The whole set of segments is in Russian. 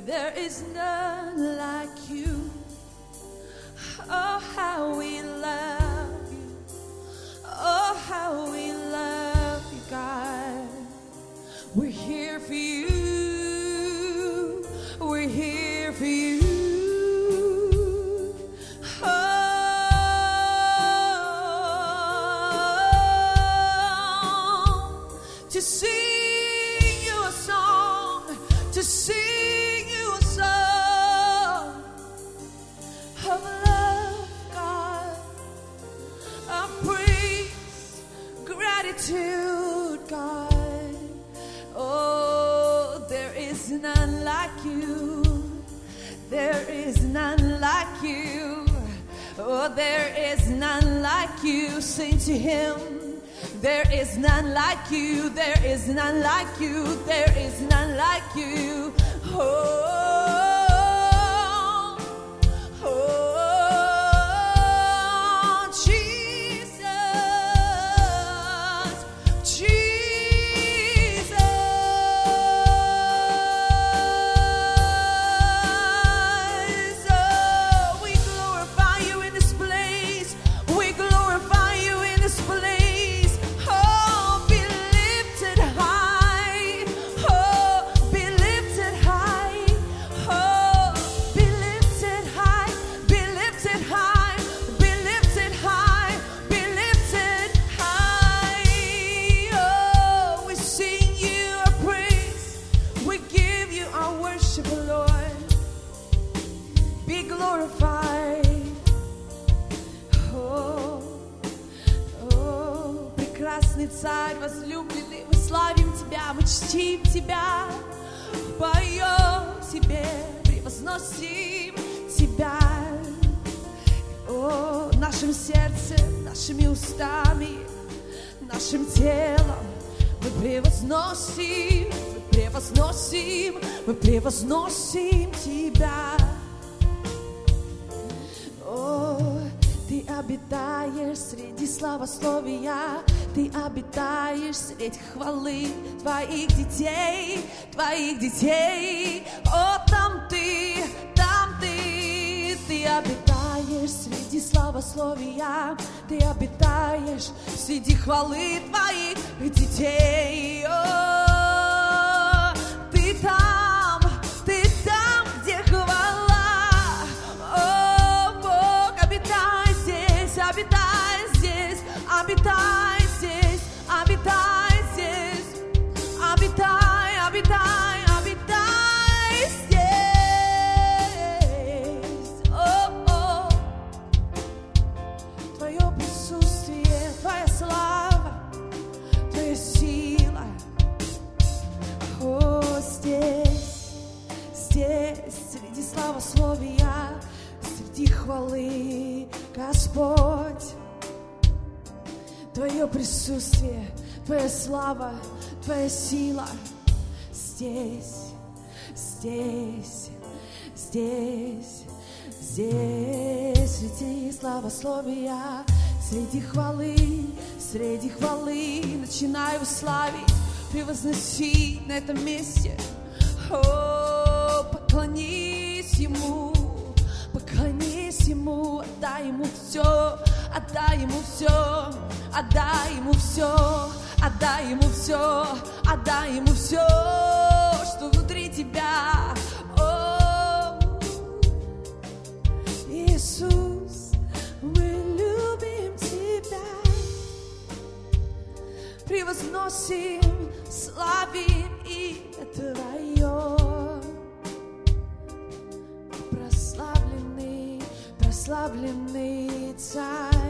There is none like you. Oh, how we love you. Oh, how we love you, God. We're here for you. We're here for you. To sing you a song, to sing you a song of love, God, of praise, gratitude, God. Oh, there is none like you. There is none like you. Oh, there is none like you. Sing to Him. There is none like you, there is none like you, there is none like you. Oh, oh, Jesus, Jesus. Oh, we glorify you in this place. We glorify you in this place. Царь возлюбленный, мы славим Тебя, мы чтим Тебя, поем Тебе, превозносим Тебя. О, нашим сердцем, нашими устами, нашим телом мы превозносим, мы превозносим, мы превозносим Тебя. О, Ты обитаешь среди славословия, Ты обитаешь среди хвалы Твоих детей, Твоих детей. О, там Ты, Ты обитаешь среди славословия, Ты обитаешь среди хвалы Твоих детей. О, Ты там, где хвала. О, Бог, обитай здесь, обитай здесь, обитай здесь, обитай здесь, обитай, обитай, обитай здесь. О, Твое присутствие, Твоя слава, Твоя сила. О, здесь, среди славословия, среди хвалы, Господь. Твое присутствие, Твоя слава, Твоя сила здесь, здесь, здесь, здесь, среди славословия, среди хвалы, начинаю славить, превозносить на этом месте. О, поклонись Ему, отдай Ему все, отдай Ему все, отдай Ему все, отдай Ему все, отдай Ему все, что внутри тебя. О, Иисус, мы любим Тебя, превозносим, славим имя Твое. Прославленный Царь,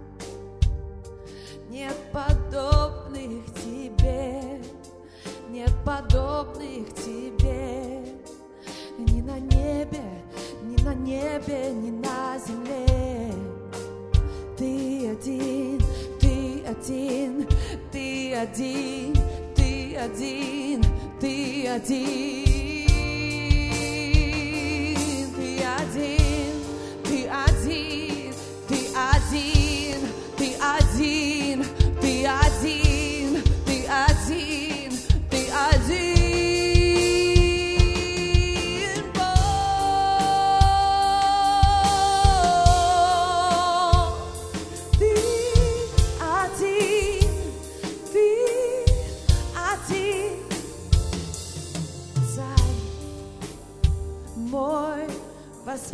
нет подобных Тебе, нет подобных Тебе, ни на небе, ни на небе, ни на земле. Ты один, Ты один, Ты один, Ты один, Ты один, Ты один, Ты один, Ты один, Ты один, Ты один, Ты один, Ты один.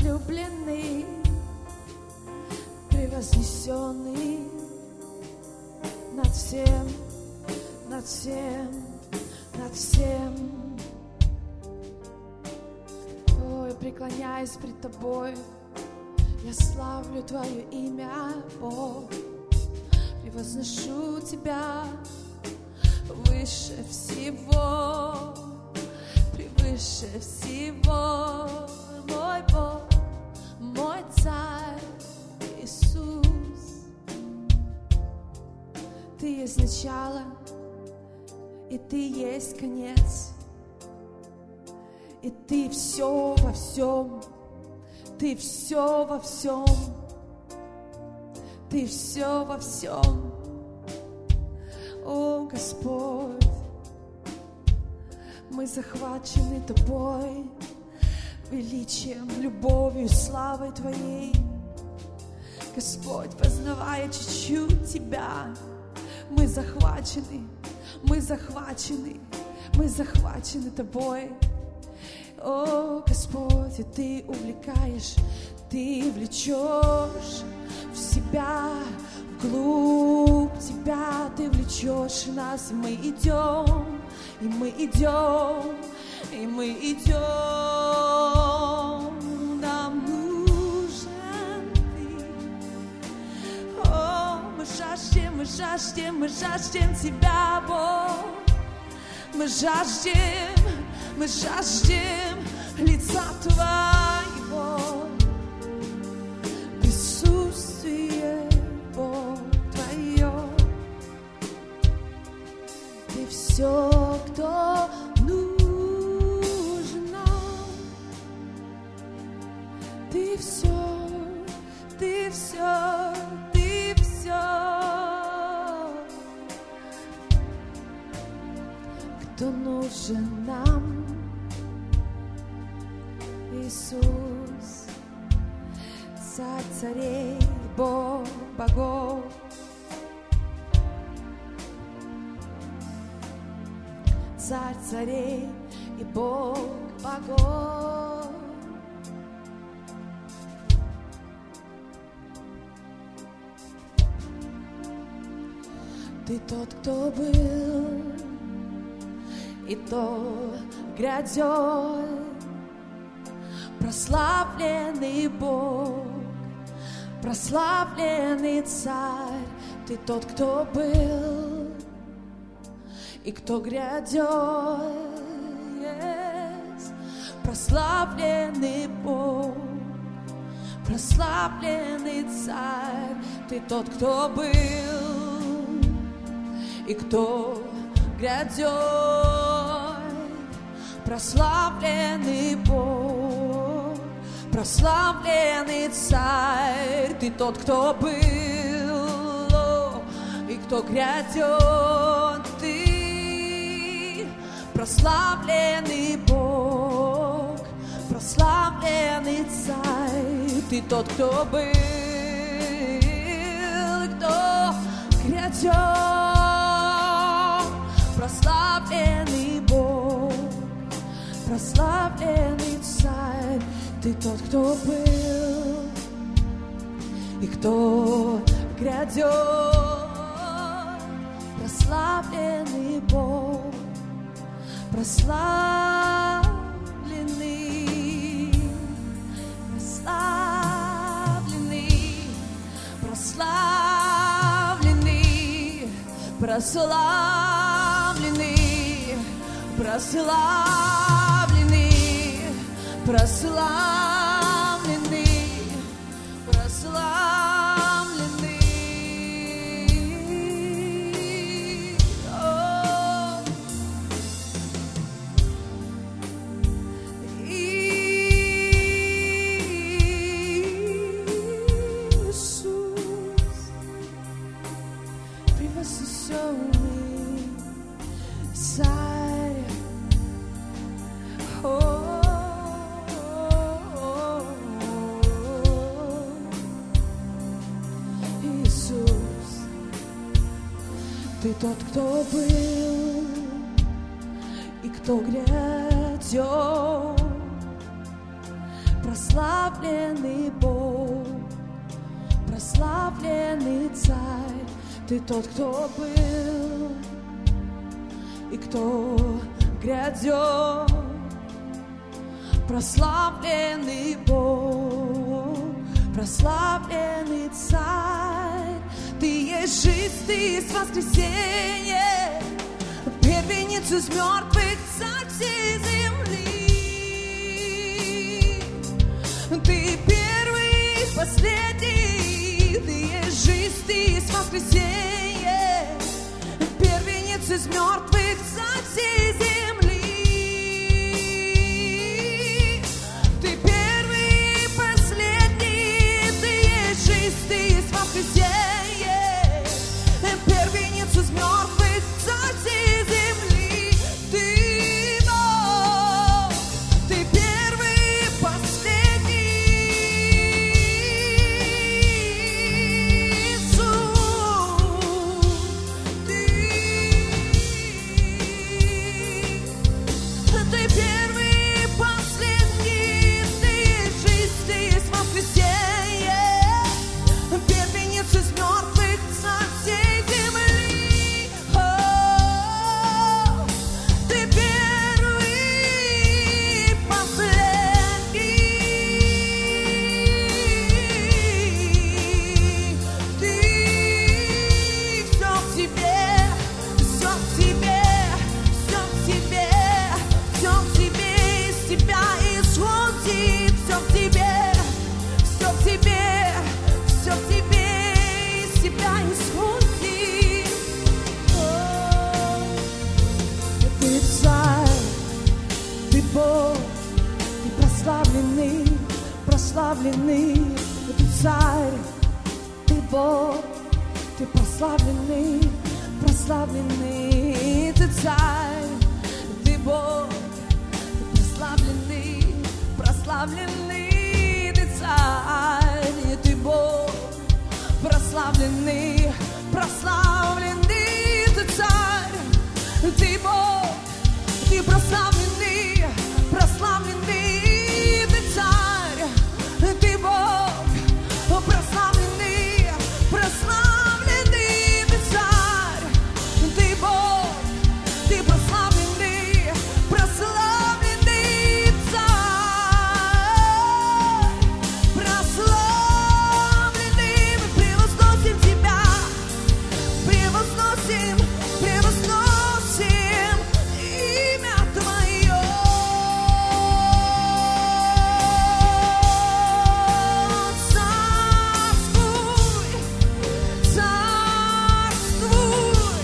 возлюбленный, превознесенный над всем, над всем, над всем. Ой, преклоняюсь пред Тобой, я славлю Твое имя, Бог, превозношу Тебя выше всего, превыше всего, мой Бог, мой Царь Иисус. Ты есть начало, и Ты есть конец, и Ты все во всем, Ты все во всем, Ты все во всем. О, Господь, мы захвачены Тобой, величием, любовью, славой Твоей. Господь, познавая чуть-чуть Тебя, мы захвачены, мы захвачены, мы захвачены Тобой. О, Господь, и Ты увлекаешь, Ты влечешь в себя, вглубь Тебя Ты влечешь нас, и мы идем, и мы идем, и мы идем. Нам нужен Ты. О, мы жаждем, мы жаждем, мы жаждем Тебя, Бог. Мы жаждем лица Твоего, присутствие, Бог, Твое. Ты все, кто нужен нам. Ты все, Ты все, Ты все. Кто нужен нам? Иисус, Царь царей, Бог богов. Царь царей и Бог богов. Ты тот, кто был, и то грядет, прославленный Бог, прославленный Царь. Ты тот, кто был и кто грядет, прославленный Бог, прославленный Царь. Ты тот, кто был и кто грядет, прославленный Бог, прославленный Царь. Ты тот, кто был и кто грядет. Ты прославленный Бог, прославленный Царь. Ты тот, кто был и кто грядет, прославленный Бог, прославленный Царь. Ты тот, кто был и кто грядет, прославленный Бог, прославленный, прославленный, прославленный, прославленный, прославленный, прославленный, прославленный. О, Иисус, превознесенный Царь. Иисус, Ты тот, кто был и кто грядет, прославленный Бог, прославленный Царь. Ты тот, кто был и кто грядет, прославленный Бог, прославленный Царь. Ты есть жизнь, ты есть воскресенье, первенец из мертвых, Царь всей земли. Ты первый и последний, ты есть жизнь, ты есть воскресенье, первенец из мертвых, Царь всей земли. Ты первый и последний, ты есть жизнь, ты есть воскресенье, первенец из мертвых, Царь всей земли. Ты Бог, ты первый и последний, Иисус. Ты первый и последний, ты есть жизнь, ты есть воскресенье, первенец из мертвых, Царь всей земли. О, ты первый и последний, ты все в тебе, все в тебе, все в тебе, все в тебе, из тебя исходит, все в тебе, все в тебе, все в тебе, из тебя исходит. О, ты Царь, ты Бог, ты прославленный, прославленный, ты Царь, ты Бог, ты прославленный, прославленный, ты Царь, ты Бог, ты прославленный, прославленный, ты Царь, ты Бог, прославленный, прославленный, ты Царь, ты Бог, ты прославленный, прославленный, ты Царь, ты Бог, прославленный, прославленный, ты Царь, ты Бог, ты прославленный, прославленный Царь, прославленный. Мы превозносим тебя, превозносим, превозносим имя Твое. Царствуй, царствуй,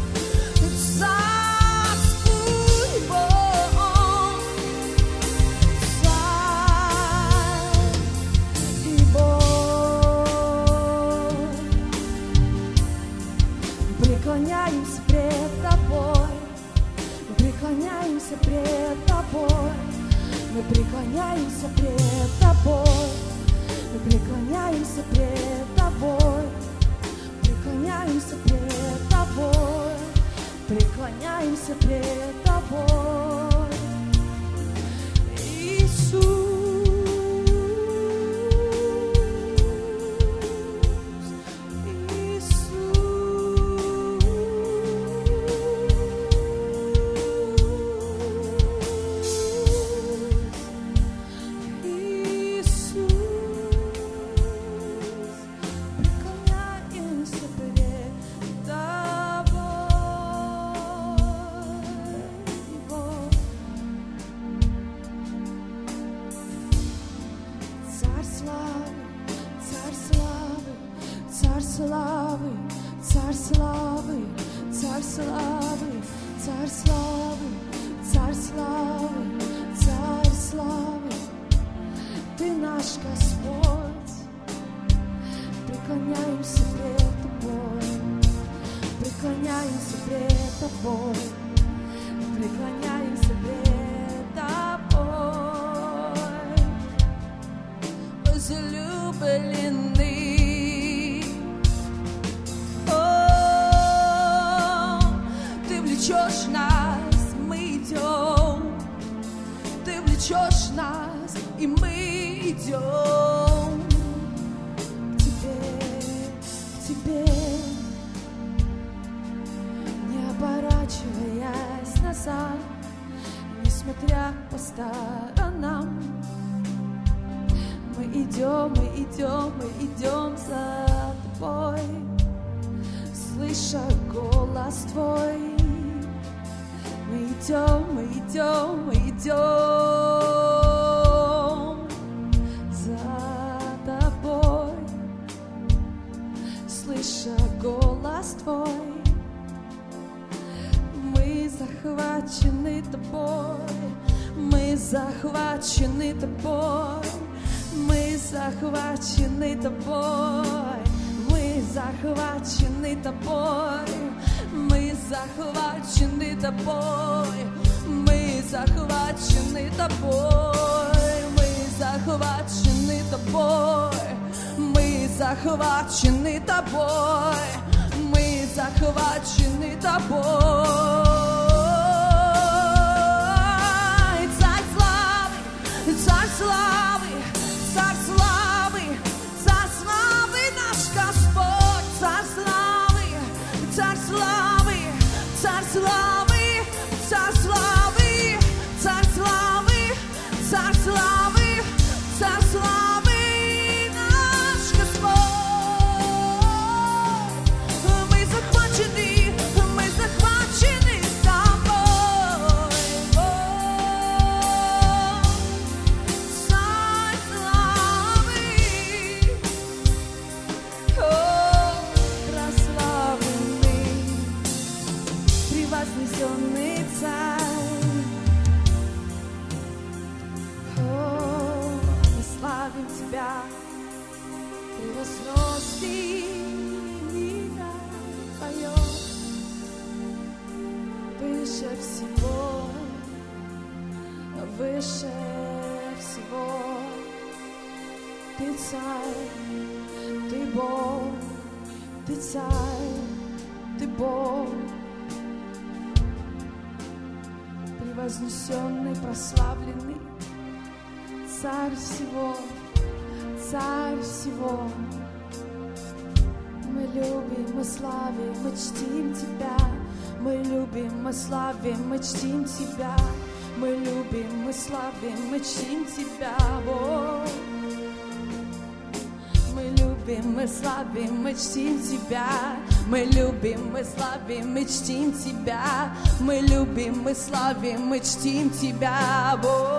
царствуй, Бог, Царь и Бог. Преклоняемся пред Тобой, мы преклоняемся пред Тобой, мы преклоняемся пред Тобой, мы преклоняемся пред Тобой, преклоняемся пред Тобой, преклоняемся пред Тобой, Иисус. Царь славы, Царь славы, Царь славы, Царь славы, Царь славы, Ты наш Господь. Преклоняемся пред Тобой, преклоняемся пред Тобой, преклоняемся пред Тобой, возлюбленный. Влечешь нас, мы идем, Ты влечешь нас, и мы идем к тебе, не оборачиваясь назад, несмотря по сторонам. Мы идем за тобой, слыша голос твой. Мы идем за тобой, слыша голос твой. Мы захвачены тобой, мы захвачены тобой, мы захвачены тобой, мы захвачены тобой, мы захвачены тобой, мы захвачены тобой, мы захвачены тобой, мы захвачены тобой, мы захвачены тобой. Царь славы, царь славы, царь славы, наш Господь, царь славы, царь славы, царь славы, царь славы, царь славы, царь славы, царь славы, наш Господь. Мы захвачены вознесенный Царь. Мы славим Тебя, превозносим имя Твое выше всего, выше всего. Ты Царь, Ты Бог, Ты Царь, Ты Бог. Вознесенный, прославленный, Царь всего, Царь всего. Мы любим, мы славим, мы чтим Тебя. Мы любим, мы славим, мы чтим Тебя. Мы любим, мы славим, мы чтим Тебя, Бог. Мы любим, мы славим, мы чтим Тебя. Мы любим, мы славим, мы чтим Тебя. Мы любим, мы славим, мы чтим Тебя,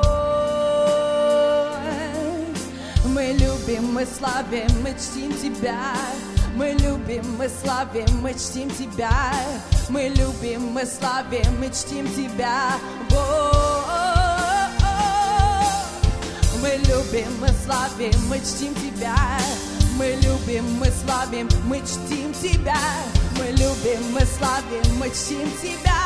Бог. Мы любим, мы славим, мы чтим Тебя. Мы любим, мы славим, мы чтим Тебя. Мы любим, мы славим, мы чтим Тебя, Бог. Мы любим, мы славим, мы чтим Тебя. Мы любим, мы славим, мы чтим Тебя. Мы любим, мы славим, мы чтим Тебя,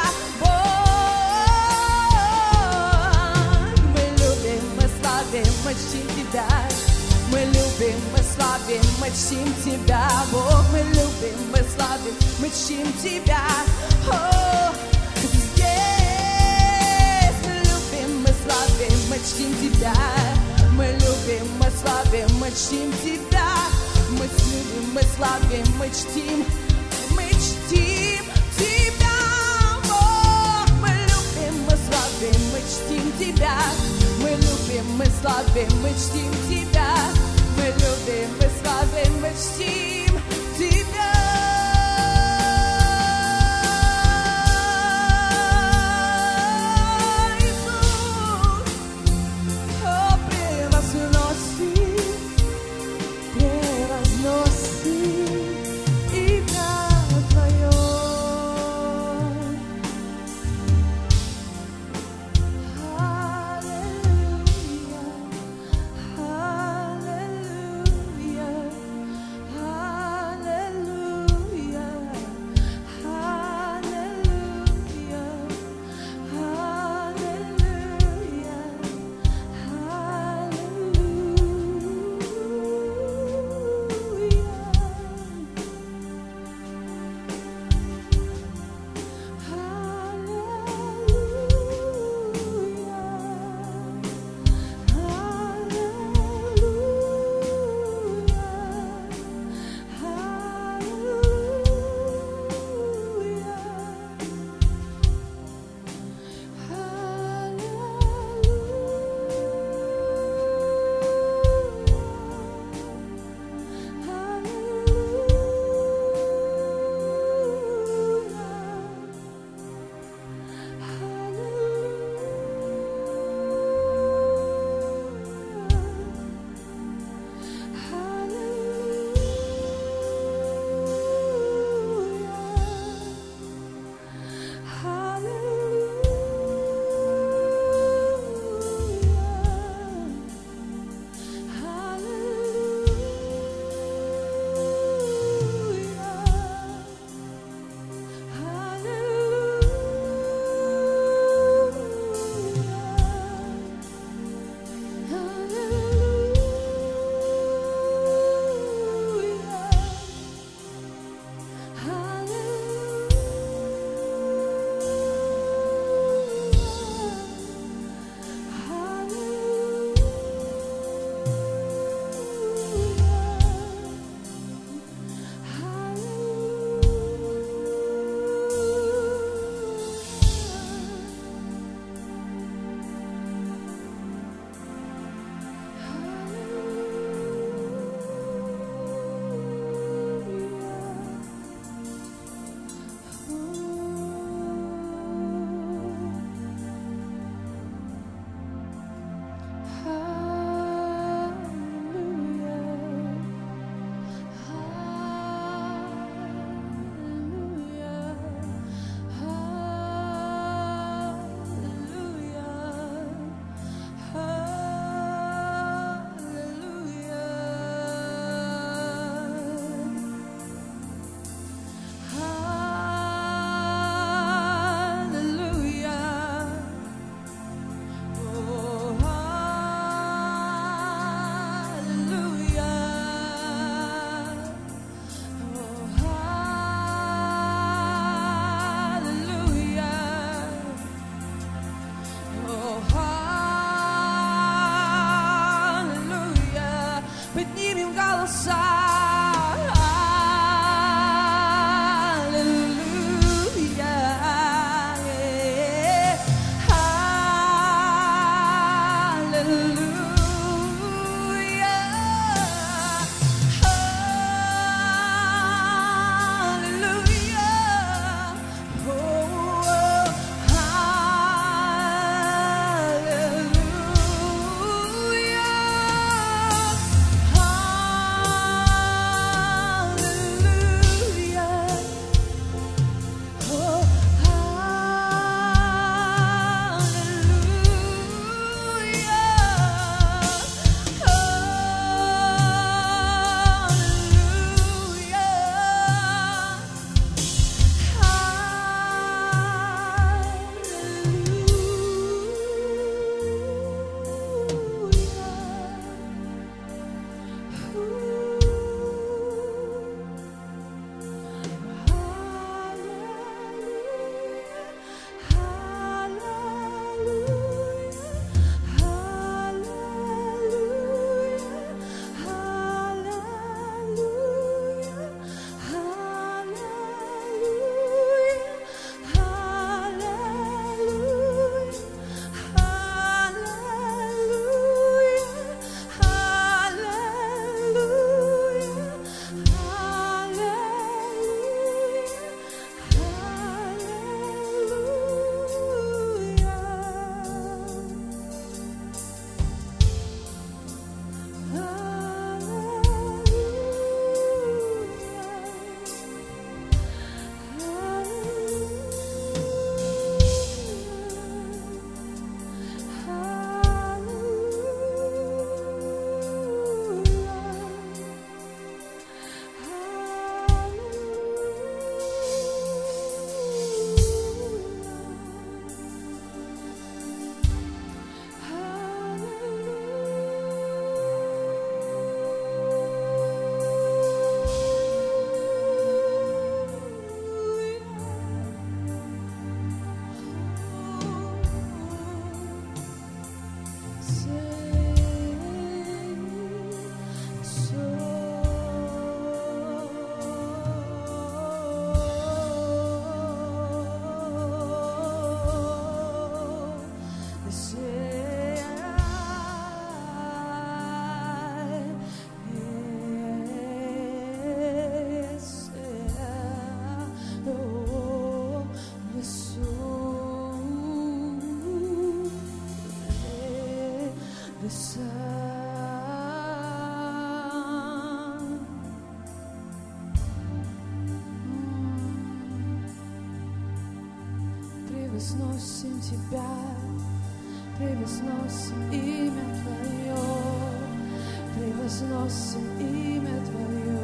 Бог. Мы любим, мы славим, мы чтим Тебя. Мы любим, мы славим, мы чтим Тебя, Бог. Мы любим, мы славим, мы чтим Тебя. Здесь мы любим, мы славим, мы чтим Тебя. Мы любим, мы славим, мы чтим Тебя. Мы любим, мы славим, мы чтим Тебя, Бог. Мы любим, мы славим, мы чтим Тебя. Мы любим, мы славим, мы чтим Тебя. Мы любим, мы славим, мы чтим Тебя. Hallelujah. Превозносим Тебя, превозносим имя Твое, превозносим имя Твое.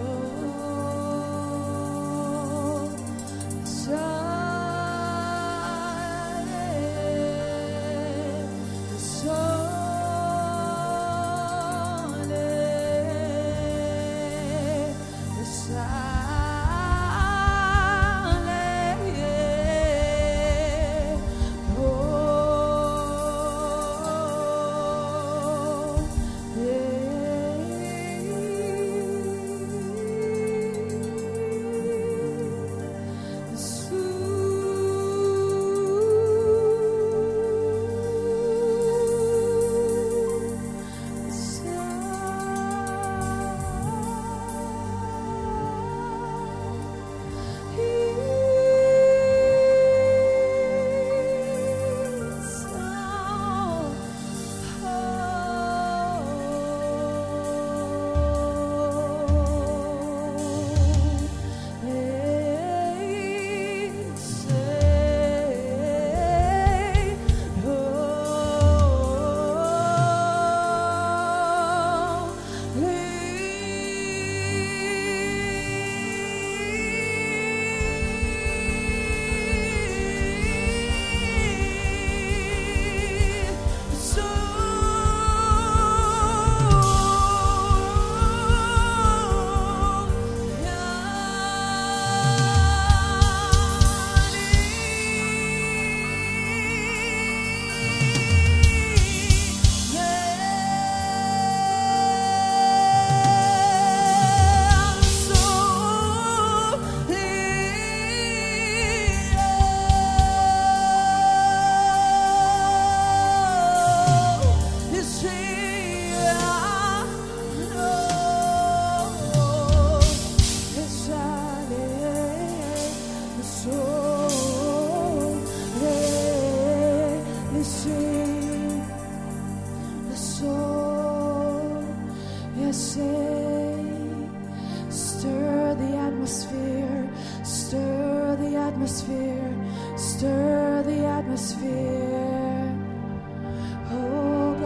atmosphere, stir the atmosphere. Oh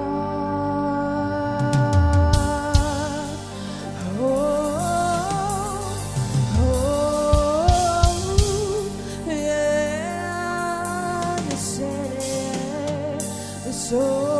God, yeah, the city, the soul.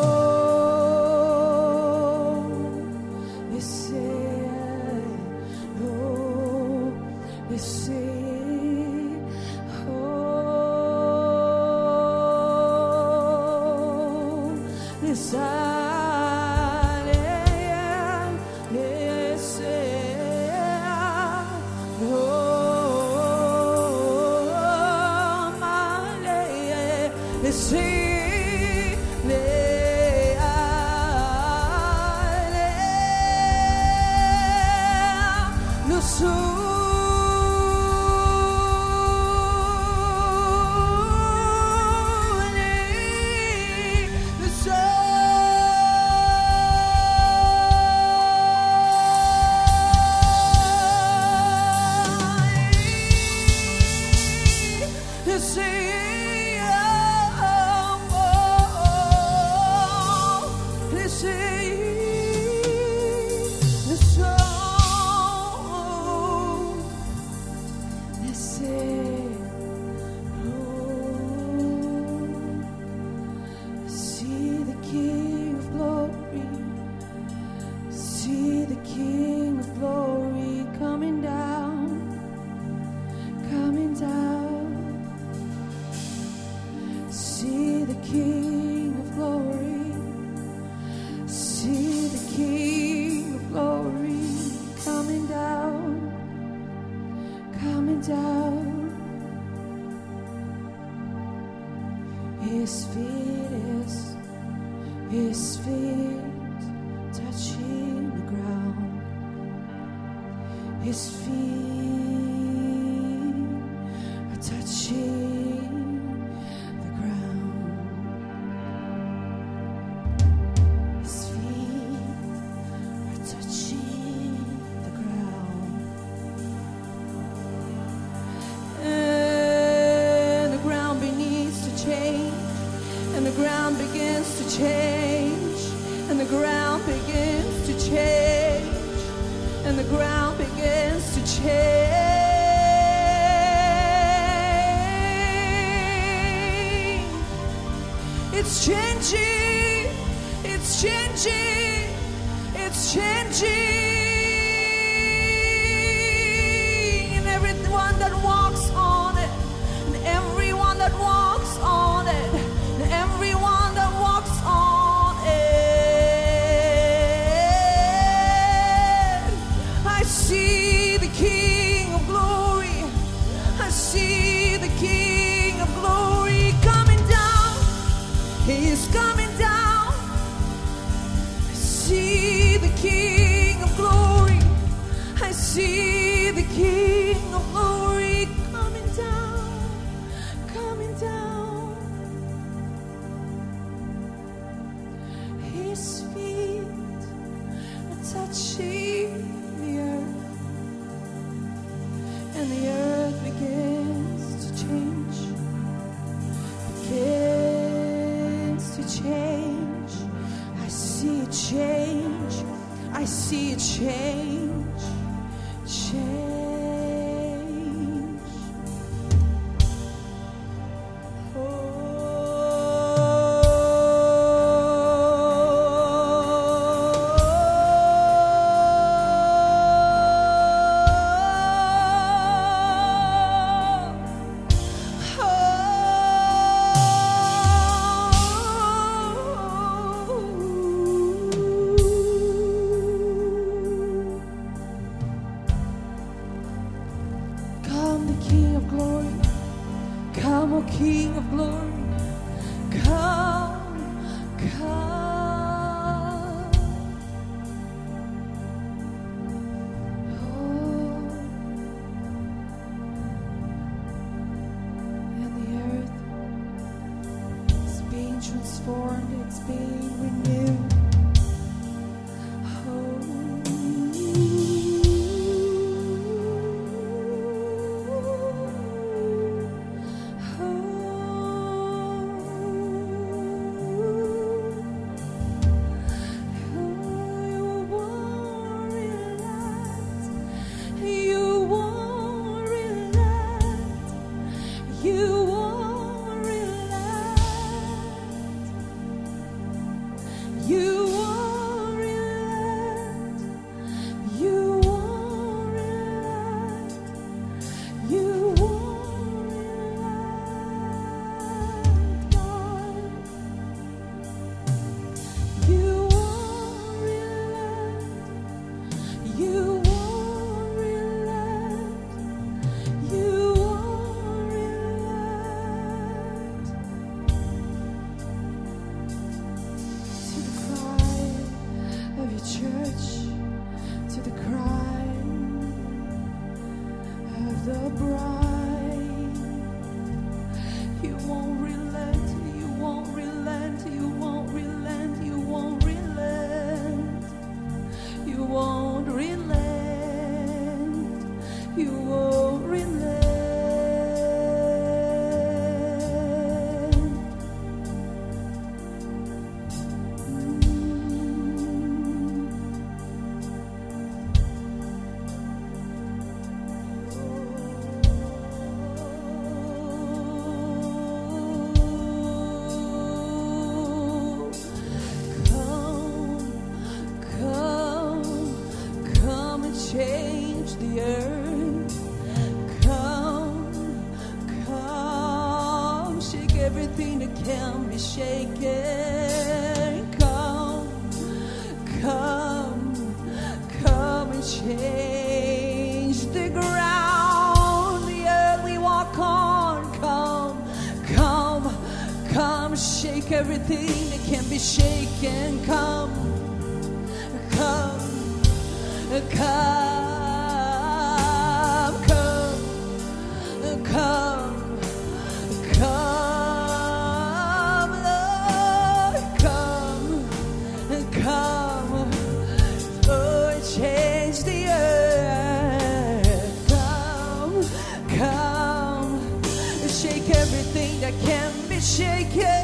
His feet touching the ground. His feet are touching the ground. His feet are touching the ground. And the ground begins to change. And the ground begins to change. And the ground begins to change. And the ground begins to change. It's changing. It's changing. It's changing. And everyone that walks on it. And everyone that walks on it. And everyone that walks on it. I see the King of Glory. I see the King of Glory coming down. He is coming down. I see the King of Glory. I see the King of Glory coming down, coming down. His feet are touching the earth, and the earth begins to change, begins to change. I see it change. I see it change, change. Come, the King of Glory. Come, O King of Glory. Come, come. Oh, and the earth is being transformed. It's being renewed. Oh. the bride. You won't relent, you won't relent, you won't relent, you won't relent, you won't relent, you won't relent. Change the earth. Come, shake everything that can be shaken. Come and change the ground, the earth we walk on. Come, shake everything that can be shaken. Come. Lord, Lord, change the earth. Come, shake everything that can be shaken.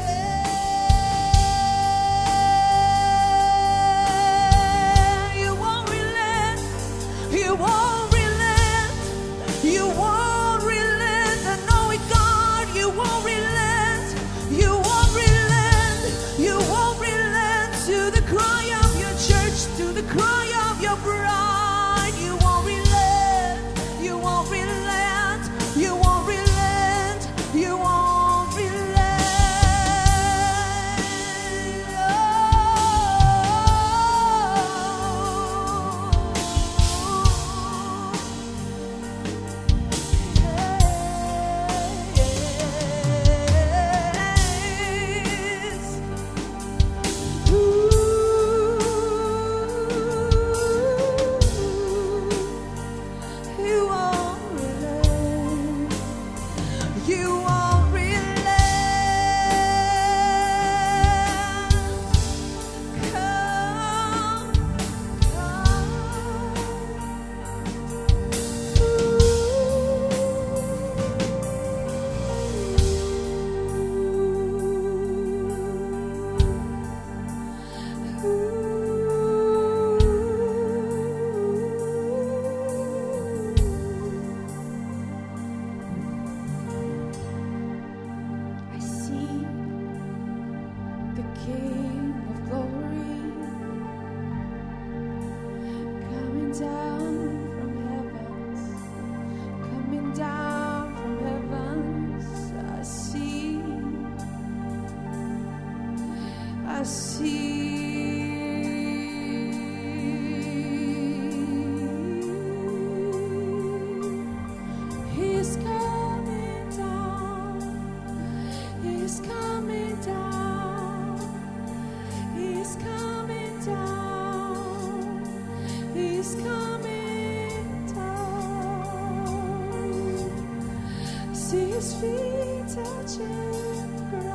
His feet touching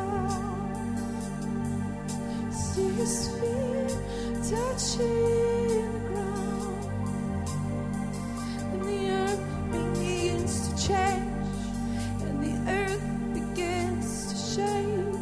ground. See his feet touching ground. And the earth begins to change, and the earth begins to shake.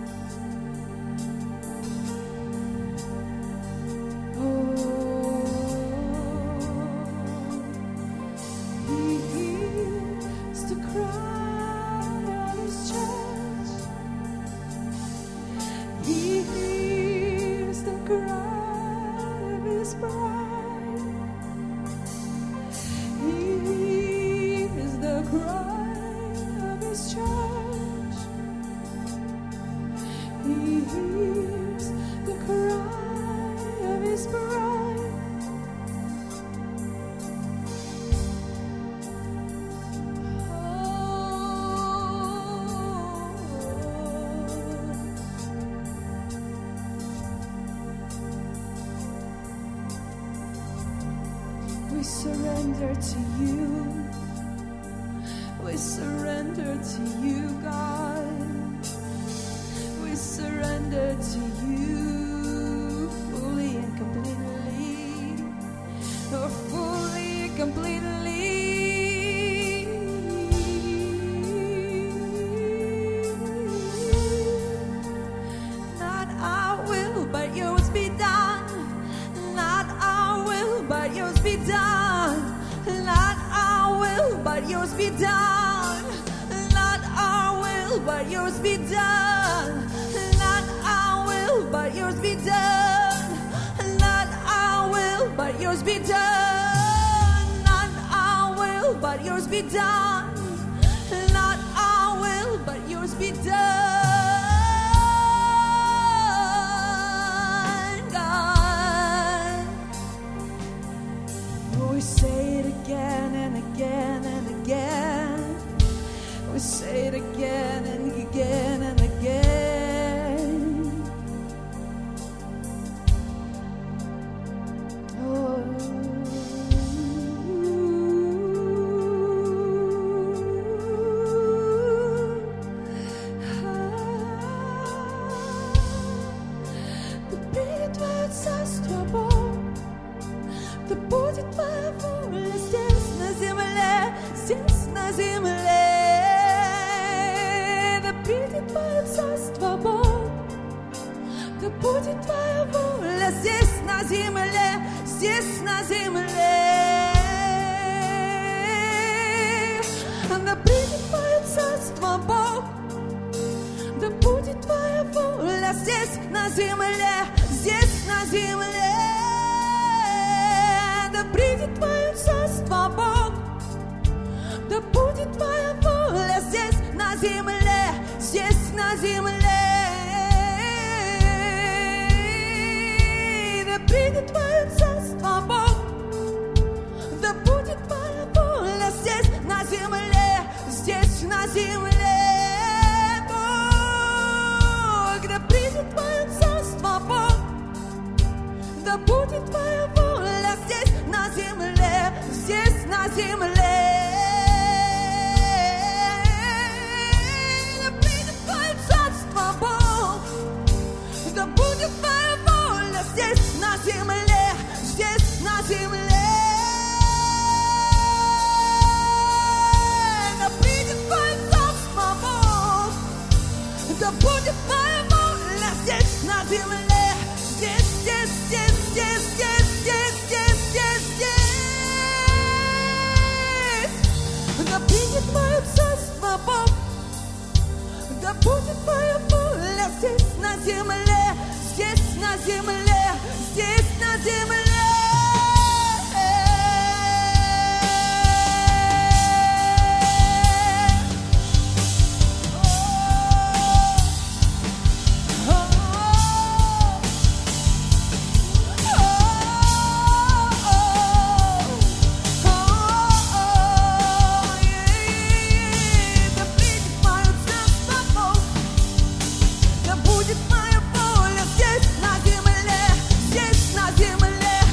Oh, surrender to you. We surrender to you, God. We surrender to you fully and completely. Oh, fully and completely. Not our will, but yours be done. Not our will, but yours be done. Not our will, but yours be done. Not our will, but yours be done. Not our will, but yours be done. Not our will, but yours be done. Not our will, but yours be done. Not our will, but yours be done, God. We say it again and again and again. We say it again and again and again. Oh. Да придет Твое Царство, Бог, да будет Твоя воля здесь на земле, здесь на земле. Да придет Твое Царство, Бог, да будет Твоя воля здесь на земле, здесь на земле. Да придет Твое Царство, Бог, да будет Твоя воля здесь на земле, здесь на земле. Да придет Твое Царство, Бог, да будет Твоя воля здесь на земле, здесь на земле. Да придет Твое Царство, Бог, да будет Твоя воля здесь на земле, здесь на земле. Бог, да придет Твое Царство, Бог, да будет Твоя воля здесь на земле, здесь на земле. Да придет Твое Царство, Бог, да будет Твоя воля здесь на земле, здесь на земле. Да придет Твое Царство, Бог, да будет Твоя воля здесь на земле, здесь, здесь, здесь, здесь, здесь, здесь, здесь, здесь, здесь. Да придет Твое Царство, Бог, да будет Твоя воля здесь на земле, здесь на земле, здесь на земле. Да будет Твоя воля здесь на земле, здесь на земле.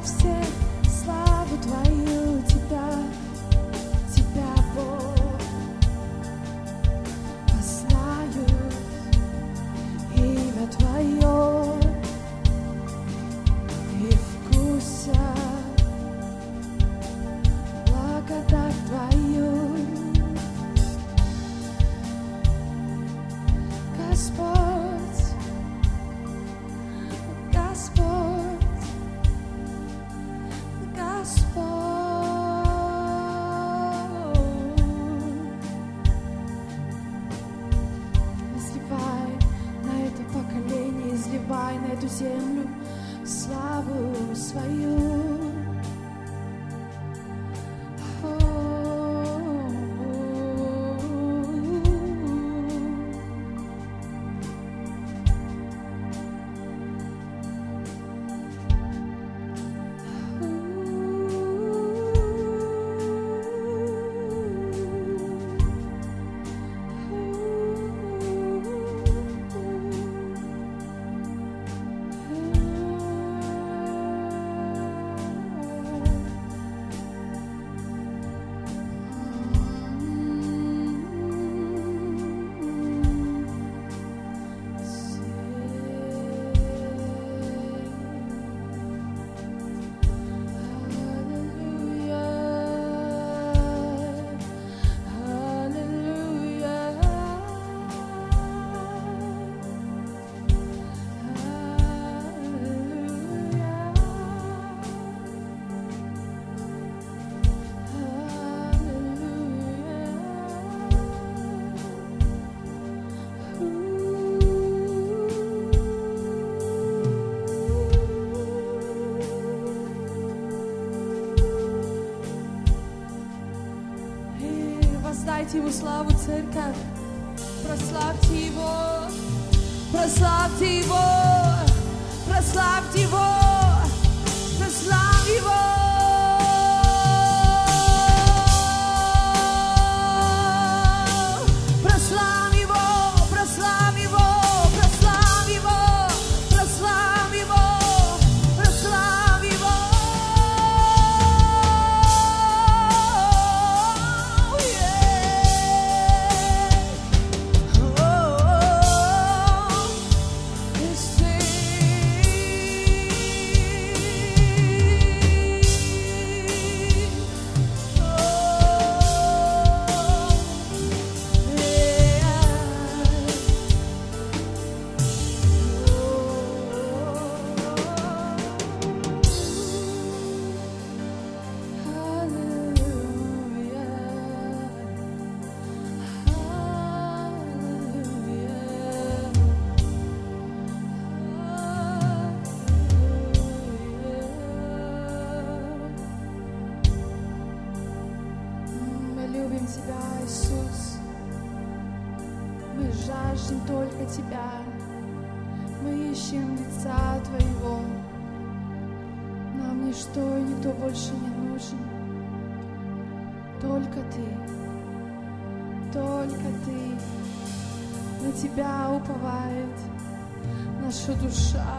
все славу Твою, Тебя, Бог, познают имя Твое и вкусят благодать Твою. Господь, Господь, Господь, изливай на это поколение, изливай на эту землю славу свою. Воздайте Ему славу, церковь, прославьте Его, прославьте Его, прославьте Его, прославь Его. Прославь Его, прославь Его, прославь Его, прославь Его, прославь Его. Тебя, Иисус, мы жаждем только Тебя, мы ищем лица Твоего, нам ничто и никто больше не нужен, только Ты, на Тебя уповает наша душа,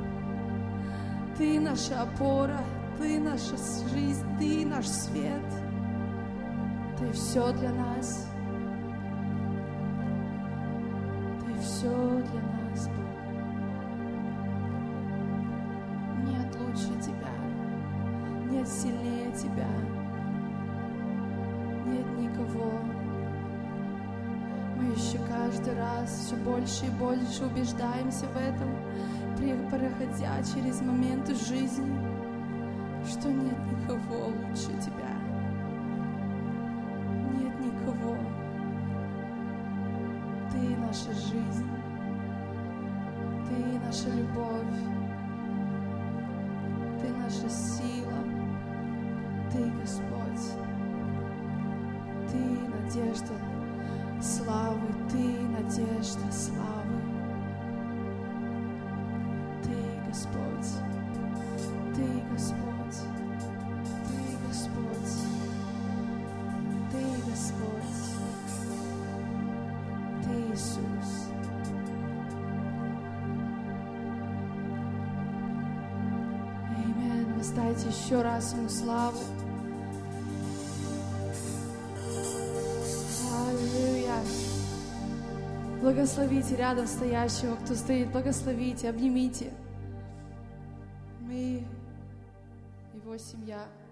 Ты наша опора, Ты наша жизнь, Ты наш свет. Ты все для нас. Ты все для нас, Бог. Нет лучше Тебя. Нет сильнее Тебя. Нет никого. Мы еще каждый раз все больше и больше убеждаемся в этом, проходя через моменты жизни, что нет никого лучше Тебя. Ты наша жизнь, Ты наша любовь, Ты наша сила, Ты Господь, Ты надежда славы, Ты надежда славы, Ты Господь, Ты Господь, Ты Господь, Ты Господь. Иисус. Аминь. воздайте еще раз Ему славу. Аллилуйя. Благословите рядом стоящего, кто стоит, благословите, обнимите. Мы Его семья.